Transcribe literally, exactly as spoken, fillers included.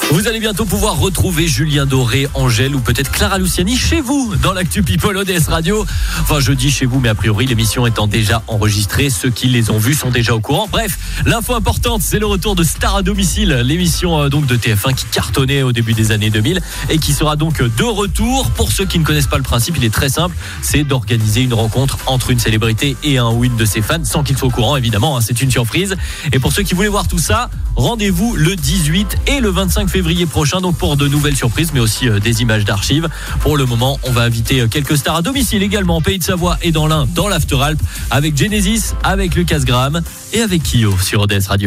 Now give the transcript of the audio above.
Vous allez bientôt pouvoir retrouver Julien Doré, Angèle ou peut-être Clara Luciani chez vous dans l'Actu People O D S Radio. Enfin, je dis chez vous, mais a priori, l'émission étant déjà enregistrée, ceux qui les ont vus sont déjà au courant. Bref, l'info importante, c'est le retour de Star à domicile, l'émission euh, donc de T F un qui cartonnait au début des années deux mille et qui sera donc de retour. Pour ceux qui ne connaissent pas le principe, il est très simple, c'est d'organiser une rencontre entre une célébrité et un ou une de ses fans, sans qu'ils soient au courant, évidemment, hein, c'est une surprise. Et pour ceux qui voulaient voir tout ça, rendez-vous le dix-huit et le vingt-cinq février prochain, donc pour de nouvelles surprises, mais aussi euh, des images d'archives. Pour le moment, on va inviter euh, quelques stars à domicile également en Pays de Savoie et dans l'Ain, dans l'After Alpes, avec Genesis, avec Lucas Graham et avec Kyo sur O D S Radio.